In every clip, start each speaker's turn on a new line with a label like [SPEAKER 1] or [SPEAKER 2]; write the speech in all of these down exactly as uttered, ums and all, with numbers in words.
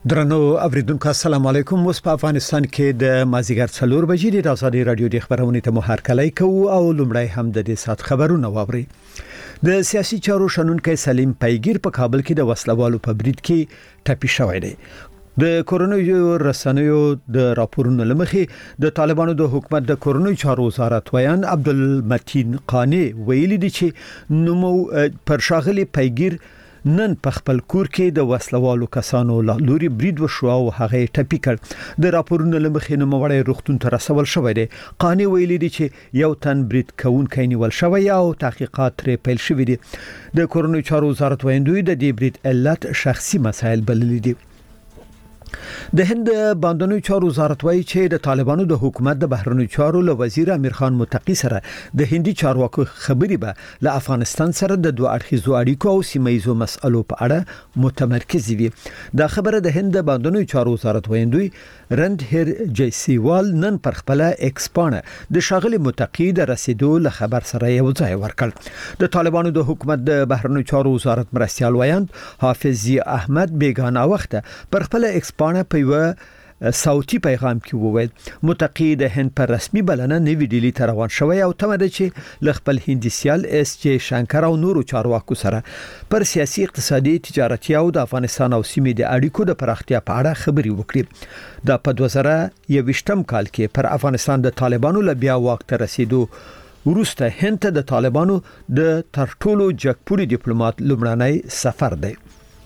[SPEAKER 1] درنو اوریدونکو السلام علیکم. اوس په افغانستان کې د مازیګر څلور بجې د آزادي رادیو د خبرونې ته مو هرکلی کوو او لومړی هم د دې سات خبرونه واوري. د سیاسي چارو شنونکو سلیم پیګیر په کابل کې د وسلوالو په برید کې ټپي شوی دی. د کورونوي رسنیو د راپورونو لمخې د طالبانو د حکومت د کورونوي چارو وزارت ویان عبدالمتین قانی ویلي دی چې نو پر شاغلي پیګیر نن په خپل کور کې د وسلوالو کسانو لوري برید وشو او هغه ټپي کړ. د راپورونو لمخې نو مړی روغتون ته رسول شوی دی. قانی ویلي دی چې یو تن برید کوونکی نیول شوی او تحقیقات ترې پیل شوی دي. د کورونوي چارو وزارت ویاندوی د دې برید علت شخصي مسایل بللي دي. د هند باندنوي چارو وزارت وایي چې د طالبانو د حکومت د بهرنیو چارو له وزیر امیر خان متقی سره د هندي چارواکو خبري به له افغانستان سره د دوه اړخیزو اړیکو او سیمایي مسألو په اړه متمرکز وي. دا خبره د هند باندنوي چارو وزارت ویاندوی رندهیر جیسیوال نن پر خپل ایکس پاڼه د شاغلي متقی د رسیدو له خبر سره یو ځای ورکړ. د طالبانو د حکومت د بهرنیو چارو وزارت مرستيال ویاند حافظ احمد بیگانه وخت پر خپل ایکس پاڼه په یو صوتي پیغام کې وویل متقی د هند پر رسمي بلنه نوی ډیلی ته روان شوی او تمه ده چې ل خپل هندي سیال اس جی شانکر او نورو چارواکو سره پر سیاسي اقتصادي تجارتي او د افغانستان او سیمې د اړیکو د پراختیا په اړه خبري وکړي. دا په دوه زره یوویشتم کال کې پر افغانستان د طالبانو له بیا واک ته رسیدو وروسته هند ته د طالبانو د ترټولو جګپوري ډیپلوماټ لومړنی سفر دی.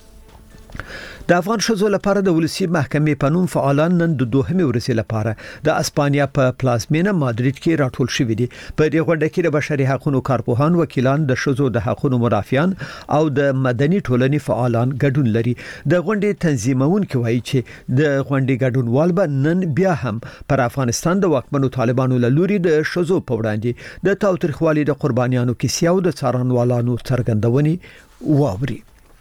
[SPEAKER 1] د افغان شذو لپاره د ولسی محکمې په نوم فعالان نن د دوهمې ورځې لپاره د اسپانیا په پلازمینه مادرید کې راټول شوي دي. په دې غونډه کې د بشري حقوقو کارپوهان، وکیلان، د شذو د حقوقو مدافعان او د مدني ټولنې فعالان ګډون لري. د غونډې تنظیمونکو وایي چې د غونډې ګډونوال به نن بیا هم پر افغانستان د واکمنو طالبانو له لوري د شذو په وړاندې د تاوتریخوالي د قربانیانو کیسې او د څارنوالانو څرګندونې واوري.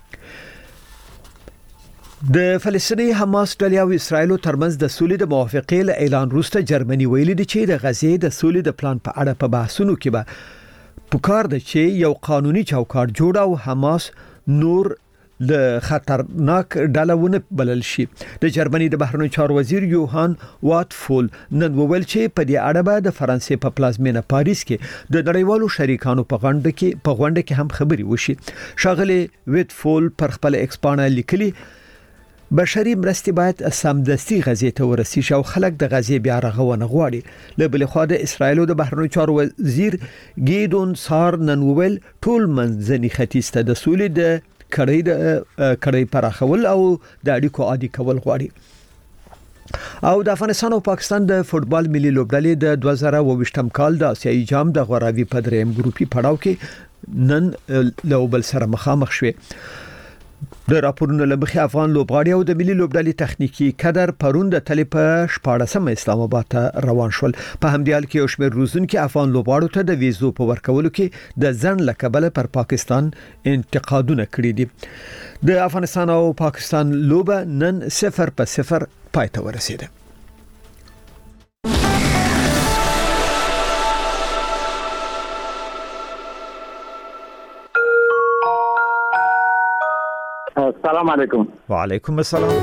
[SPEAKER 1] د فلسطیني حماس ډلې او اسرایل ترمنځ د سولې د موافقې له اعلان وروسته جرمني ویلي دی چې د غزې د سولې د پلان په اړه په بحثونو کې به پکار دی چې یو قانوني چوکاټ جوړ او حماس نور له خطرناک ډلهونه بلل شي. د جرمني د بهرنیو چارو وزیر یوهان واتفول نن وویل چې په دې اړه به د فرانسې په پلازمینه پاریس کې د نړیوالو شریکانو په غونډه کې په غونډه کې هم خبري وشي. شاغلي واتفول پر خپل ایکس پاڼه لیکلي بشري مرستې باید سمدستي غزې ته ورسیږي او خلک د غزې بیا رغونه غواړي. له بل خوا د اسرایل د بهرنیو چارو وزیر گیدون سار نن وویل ټول منځني ختیځ ته د سولې د کړۍ د کړۍ پراخول او د اړیکو عادي کول غواړي. او د افغانستان او پاکستان د فوتبال ملي لوبډلې د دوه زره اووه کال د اسیایي جام د غوراوي په دریم ګروپي پړاو کې نن له بل سره مخامخ شوي. د راپورونو لمخې افغان لوبغاړي او د ملي لوبډلې تخنیکی کادر پرون د تلې په شپاړسمه اسلام آباد ته روان شول. په همدې حال کې یو شمېر روزونکو افغان لوبغاړو ته د ویزو په ورکولو کې د ځن لکبله پر پاکستان انتقادونه کړي دي. د افغانستان او پاکستان لوبه نن صفر په صفر پای ته ورسیده.
[SPEAKER 2] السلام علیکم.
[SPEAKER 1] وعلیکم السلام.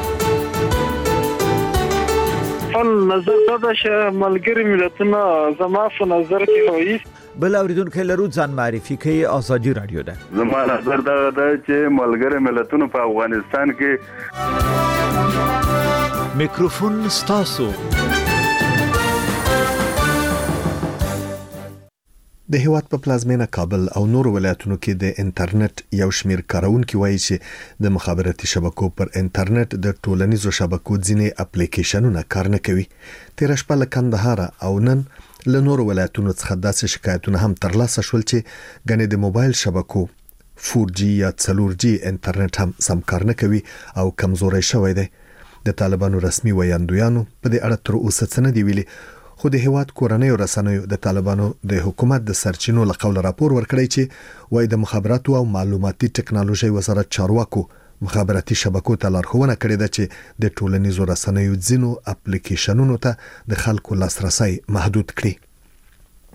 [SPEAKER 3] فن نظر دا چې ملګری ملتونه زما په نظر کې وایي
[SPEAKER 1] بل اوریدونکو لرو ځان معرفي کوي. آزادي رادیو ده.
[SPEAKER 4] زما نظر دا ده چې ملګری ملتونه په افغانستان کې
[SPEAKER 1] میکروفون ستاسو.
[SPEAKER 5] د هیواد په پلازمینه کابل او نور ولایتونو کې د انټرنیټ یو شمیر کارونکو وایي چې د مخابراتي شبکو پر انټرنیټ د ټولنیزو شبکو ځینې اپلیکیشنونه کار نه کوي. تیر شپه له کندهار او نن له نور ولایتونو څخه داسې شکایتونه هم ترلاسه شول چې غنې د موبایل شبکو فور جی یا فور جی انټرنیټ هم سم کار نه کوي او کمزوري شوی دی. د طالبانو رسمي ویاندویانو په دې اړه تر اوسه څه نه دی ویلي. خو د هیواد کورنۍ رسنیو د طالبانو د حکومت د سرچینو لقول راپور ورکړی چې وایي د مخابراتو او معلوماتي ټکنالوژي وزارت چارواکو مخابراتي شبکو ته لارښوونه کړې ده چې د ټولنیزو رسنیو ځینو اپلیکیشنونو ته د خلکو لاسرسي محدود کړي.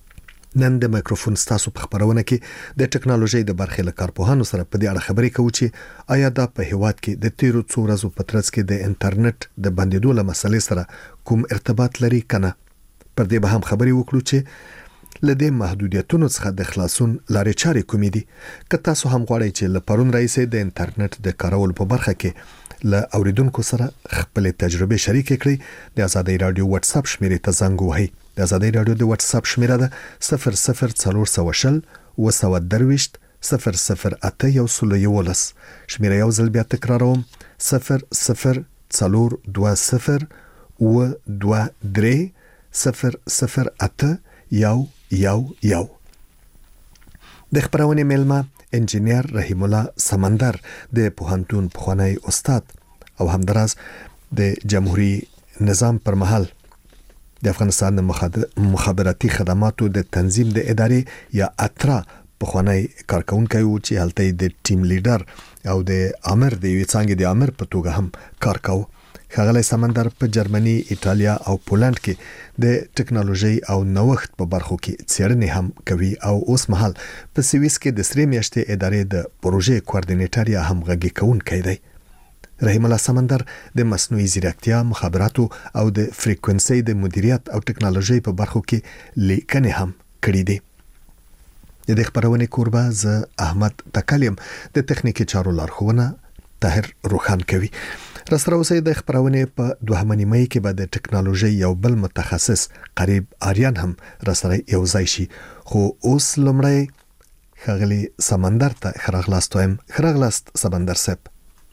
[SPEAKER 5] نن د مایکروفون ستاسو په خبرونه کې د ټکنالوژي د برخې له کارپوهانو سره په دې اړه خبرې کوو چې آیا دا په هیواد کې د تیرو څو ورځو په ترڅ کې د انټرنیټ د بندیدو له مسلې سره کوم ارتباط لري کنه. پر دې به هم خبرې وکړو چې لدې محدودیتونو څخه د خلاصون لارې چارې کومې دي. که تاسو هم غواړئ چې له پرون راځي د انټرنیټ د کارولو په برخه کې له اوریدونکو سره خپل تجربه شریک کړئ، د آزادۍ رادیو واتس اپ شمیرې ته زنګ وهئ. د آزادۍ رادیو د واتس اپ شمیره ده صفر صفر څلور سوه شل اوه سوه درویشت صفر صفر اته یو سل یولس. شمیره یو ځل بیا تکراروم، صفر صفر څلور دوه صفر اوه دوه درې صفر صفر اته یو یو یو. د خبرونې میلمه انجینیر رحیم الله سمندر د پوهنتون پخوانی استاد او همدراز د جمهوریت نظام پر مهال د افغانستان مخابراتي خدماتو د تنظیم د ادارې یا اترا پخوانی کارکونکي و چې هلته د ټیم لیډر او د امر د یوې څنګه د امر په توګه هم کار کاوه. ښاغلی سمندر په جرمني، ایټالیا او پولند کې د ټکنالوژي او نوښت په برخو کې څېړنې هم کوي او اوس مهال په سویس کې د سرې میاشتې ادارې د پروژې کوارډینیټر یا همغږي کوونکی دی. رحیم الله سمندر د مصنوعي ځیرکتیا، مخابراتو او د فریکوئنسي د مدیریت او ټکنالوژي په برخو کې لیکنې هم کړې دي. د دې خبرونې کوربه ز احمد تکلیم د تخنیکی چارو لارښوونه طاهر روخان کوي. راسره اوسئ. د خبرونې په دوهمه نیمه کې به د ټکنالوژي یو بل متخصص قریب آریان هم راسره یو ځای شي، خو اوس لمړی ښاغلی سمندر ته خراغلاست وایم. خراغلاست سمندر صاحب.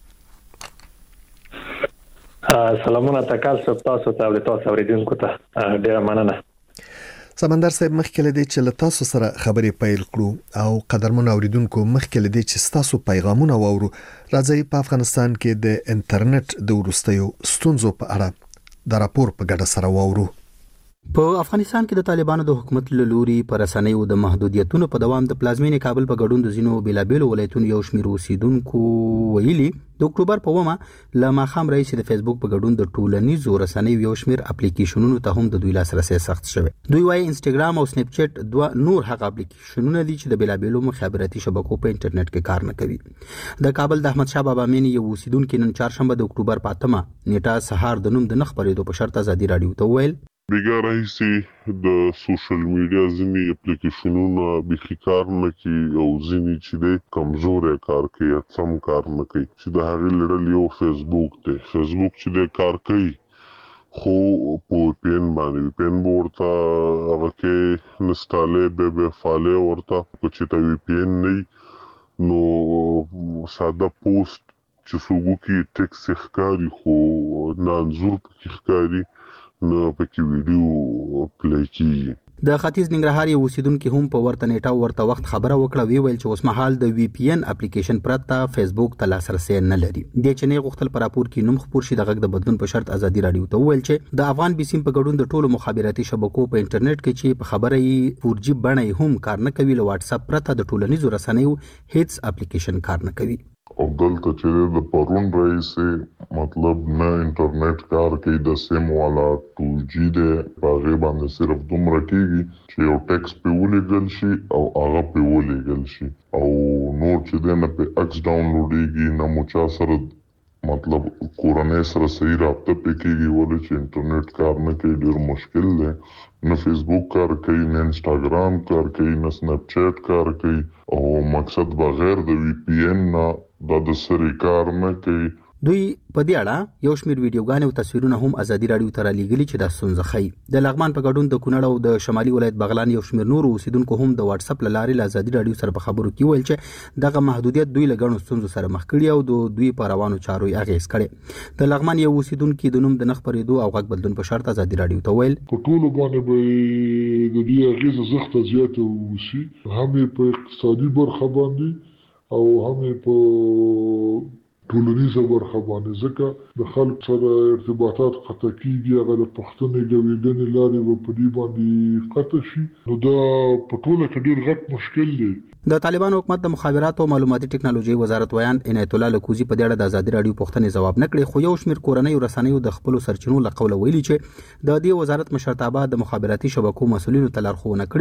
[SPEAKER 6] سلامونه تکال صاحب، تاسو ته او تاسو اوریدونکو ته ډیره مننه.
[SPEAKER 5] سمندر صاحب، مخکې لدی چې له تاسو سره خبرې پیل کړو او قدرمن اوریدونکو، مخکې لدی چې تاسو پیغامونه واورو، راځي په افغانستان کې د انټرنیټ د ورستیو ستونزو په اړه د راپور په ګډه سره واورو.
[SPEAKER 7] په افغانستان کې د طالبانو د حکومت له لوري پر رسنیو د محدودیتونو په دوام د پلازمینې کابل په ګډون د ځینو بیلابېلو ولایتونو یو شمېر اوسیدونکو ویلي د اکتوبر په اوومه له ماښام راهیسې د فیسبوک په ګډون د ټولنیزو رسنیو یو شمېر اپلیکیشنونو ته هم د دوی لاسرسی سخت شوی. دوی وايي انسټاګرام او سنیپ چټ دوه نور هغه اپلیکیشنونه دي چې د بیلابېلو مخابراتي شبکو په انټرنیټ کې کار نه کوي. د کابل د احمد شاه بابا مینې یو اوسیدونکو نن چهارشنبه د اکتوبر په اتمه نیټه سهار د نوم د نه خبرېدو په شرط ازادي رادیو ته وویل
[SPEAKER 8] بیګا راهیسې د سوشل میډیا ځینې اپلیکیشنونه بیخي کار نه کوي او ځینې چې دی کمزوری کار کوي یا سم کار نه کوي. چې د هغې لړل یو فیسبوک دی. فیسبوک چې دی کار کوي خو په وی پی این باندې وی پی این به ورته هغه کې انسټالې بیا بیا فالې ورته که چېرته وی پی این نه وي نو ساده پوسټ چې څوک وکړي ټکس یې ښکاري خو نه انځور پکې ښکاري نه پکې ویډیو پلی کیږي.
[SPEAKER 7] د ختیځ ننګرهار یو اوسیدونکو هم په ورته نیټه ورته وخت خبره وکړه، وی ویل چې اوس مهال د وی پی این اپلیکیشن پرته فیسبوک ته لاسرسی نه لري. د چنې غوښتل پر راپور کې نوم خپور شي د غږ د بدلون په شرط ازادي رادیو ته ویل چې د افغان بیسیم په ګډون د ټولو مخابراتي شبکو په انټرنیټ کې چې په خبره یې فور جی بڼه هم کار نه کوي، له واتس اپ پرته د ټولنیزو رسنیو هیڅ اپلیکیشن کار نه کوي.
[SPEAKER 8] او دلته چې د پرون راهیسې مطلب نه انټرنیټ کار کوي، د سیم والا ټو جی دی په هغې باندې صرف دومره کېږي چې یو ټکس پې ولیږل شي او هغه پې ولیږل شي او نور چې دی نه پې عکس ډاونلوډېږي، نه مو چا سره مطلب کورنۍ سره صحیح رابطه پې کېږي، ولې چې انټرنیټ کار نه کوي. ډېر مشکل دی. نه فیسبوک کار کوي، نه انسټاګرام کار کوي، نه سنیپ چیټ کار کوي او مقصد بغیر د وی پی این نه دا د سری کار نه کوي.
[SPEAKER 7] دوی په دې اړه یو شمېر ویډیوګانې او تصویرونه هم ازادي رادیو ته رالیږلي چې دا ستونزه ښیي. د لغمان په ګډون د کونړ او د شمالي ولایت بغلان یو شمېر نورو اوسیدونکو هم د واتس اپ له لارې له ازادي رادیو سره په خبرو کې ویل چې دغه محدودیت دوی له ګڼو ستونزو سره مخ کړي او د دوی په روانو چارو یې اغېز کړی. د لغمان یو اوسیدونکي د نوم د نه خپرېدو او غږ بدلون په شرط ازادي رادیو ته ویل
[SPEAKER 9] په ټولو باندې به د دې اغېزه سخته زیاته وشي، هم یې په اقتصادي برخه باندې او هم یې په ټولنیزه برخه باندې، ځکه د خلک سره ارتباطات قطع کېږي، هغه د پوښتنې ګویدنې لارې به په دې باندې قطع شي. نو دا په ټوله کې ډېر غټ مشکل دی.
[SPEAKER 7] د طالبانو حکومت د مخابراتو او معلوماتي ټکنالوژي وزارت ویان عنایت الله لکوزي په دې اړه د ازادي رادیو پوښتنې ځواب نه کړي، خو یو شمېر کورنۍ رسنیو د خپلو سرچینو له قوله ویلي چې د دې وزارت مشرتابه د مخابراتي شبکو مسؤلینو ته لارښوونه کړې